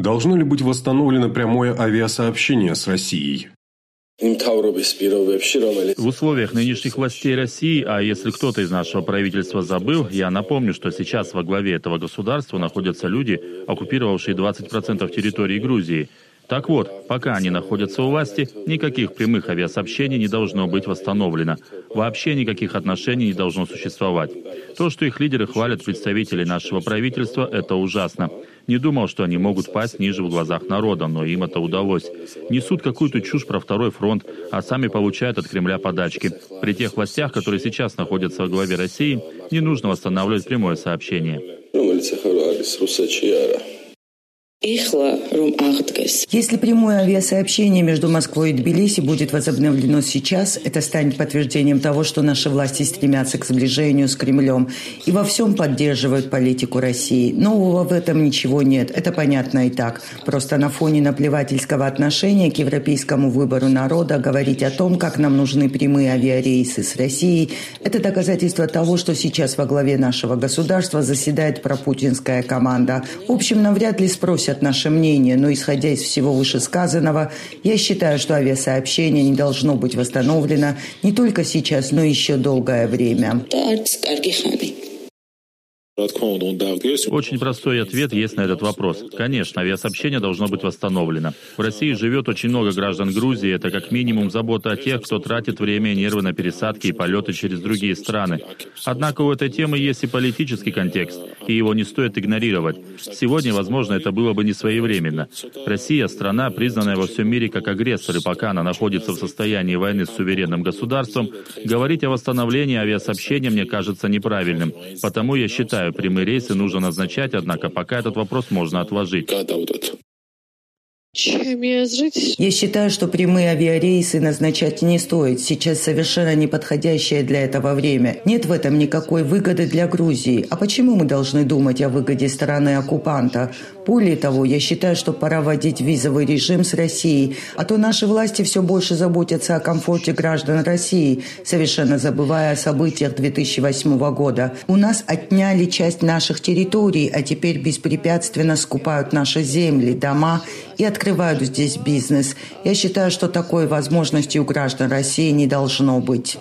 Должно ли быть восстановлено прямое авиасообщение с Россией? В условиях нынешних властей России, а если кто-то из нашего правительства забыл, я напомню, что сейчас во главе этого государства находятся люди, оккупировавшие 20% территории Грузии. Так вот, пока они находятся у власти, никаких прямых авиасообщений не должно быть восстановлено. Вообще никаких отношений не должно существовать. То, что их лидеры хвалят представителей нашего правительства, это ужасно. Не думал, что они могут пасть ниже в глазах народа, но им это удалось. Несут какую-то чушь про второй фронт, а сами получают от Кремля подачки. При тех властях, которые сейчас находятся во главе России, не нужно восстанавливать прямое сообщение. Если прямое авиасообщение между Москвой и Тбилиси будет возобновлено сейчас, это станет подтверждением того, что наши власти стремятся к сближению с Кремлем и во всем поддерживают политику России. Нового в этом ничего нет, это понятно и так. Просто на фоне наплевательского отношения к европейскому выбору народа говорить о том, как нам нужны прямые авиарейсы с Россией, это доказательство того, что сейчас во главе нашего государства заседает пропутинская команда. В общем, навряд ли спросят наше мнение, но исходя из всего вышесказанного, я считаю, что авиасообщение не должно быть восстановлено не только сейчас, но еще долгое время. Очень простой ответ есть на этот вопрос. Конечно, авиасообщение должно быть восстановлено. В России живет очень много граждан Грузии. Это как минимум забота о тех, кто тратит время и нервы на пересадки и полеты через другие страны. Однако у этой темы есть и политический контекст, и его не стоит игнорировать. Сегодня, возможно, это было бы не своевременно. Россия – страна, признанная во всем мире как агрессор, и пока она находится в состоянии войны с суверенным государством, говорить о восстановлении авиасообщения мне кажется неправильным. Потому я считаю, прямые рейсы нужно назначать, однако пока этот вопрос можно отложить. Я считаю, что прямые авиарейсы назначать не стоит. Сейчас совершенно неподходящее для этого время. Нет в этом никакой выгоды для Грузии. А почему мы должны думать о выгоде стороны оккупанта? Более того, я считаю, что пора вводить визовый режим с Россией, а то наши власти все больше заботятся о комфорте граждан России, совершенно забывая о событиях 2008 года. У нас отняли часть наших территорий, а теперь беспрепятственно скупают наши земли, дома и открывают здесь бизнес. Я считаю, что такой возможности у граждан России не должно быть.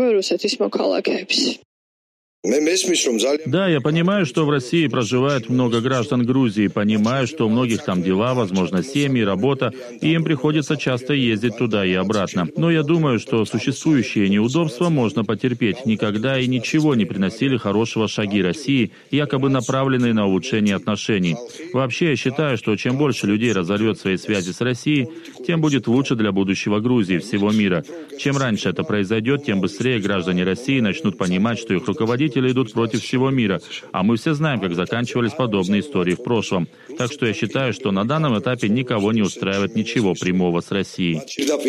Да, я понимаю, что в России проживает много граждан Грузии, понимаю, что у многих там дела, возможно, семьи, работа, и им приходится часто ездить туда и обратно. Но я думаю, что существующие неудобства можно потерпеть. Никогда и ничего не приносили хорошего шаги России, якобы направленные на улучшение отношений. Вообще, я считаю, что чем больше людей разорвет свои связи с Россией, тем будет лучше для будущего Грузии, всего мира. Чем раньше это произойдет, тем быстрее граждане России начнут понимать, что их руководители идут против всего мира, а мы все знаем, как заканчивались подобные истории в прошлом. Так что я считаю, что на данном этапе никого не устраивает ничего прямого с Россией.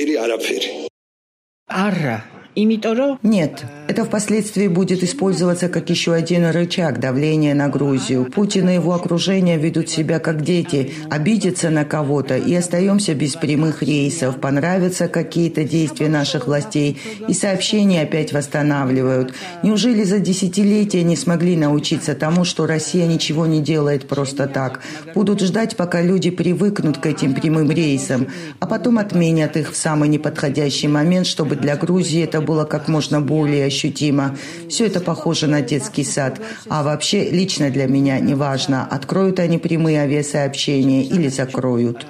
Нет, это впоследствии будет использоваться как еще один рычаг давления на Грузию. Путин и его окружение ведут себя как дети, обидятся на кого-то и остаемся без прямых рейсов. Понравятся какие-то действия наших властей и сообщения опять восстанавливают. Неужели за десятилетия не смогли научиться тому, что Россия ничего не делает просто так? Будут ждать, пока люди привыкнут к этим прямым рейсам, а потом отменят их в самый неподходящий момент, чтобы для Грузии это было как можно более ощутимо. Все это похоже на детский сад. А вообще, лично для меня неважно, откроют они прямые авиасообщения или закроют.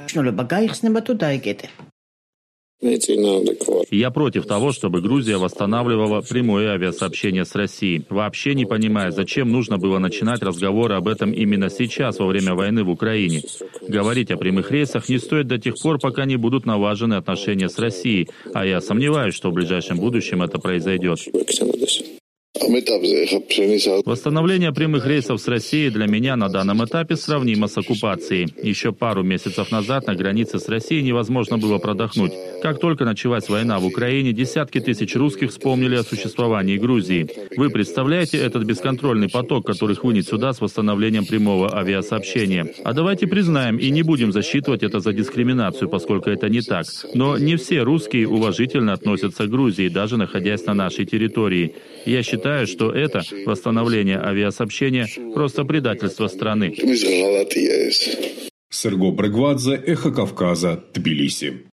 Я против того, чтобы Грузия восстанавливала прямое авиасообщение с Россией. Вообще не понимаю, зачем нужно было начинать разговоры об этом именно сейчас, во время войны в Украине. Говорить о прямых рейсах не стоит до тех пор, пока не будут налажены отношения с Россией, а я сомневаюсь, что в ближайшем будущем это произойдет. Восстановление прямых рейсов с Россией для меня на данном этапе сравнимо с оккупацией. Еще пару месяцев назад на границе с Россией невозможно было продохнуть. Как только началась война в Украине, десятки тысяч русских вспомнили о существовании Грузии. Вы представляете этот бесконтрольный поток, который хлынет сюда с восстановлением прямого авиасообщения? А давайте признаем и не будем засчитывать это за дискриминацию, поскольку это не так. Но не все русские уважительно относятся к Грузии, даже находясь на нашей территории. Я считаю, что это восстановление авиасообщения просто предательство страны. Серго Брегвадзе, Эхо Кавказа, Тбилиси.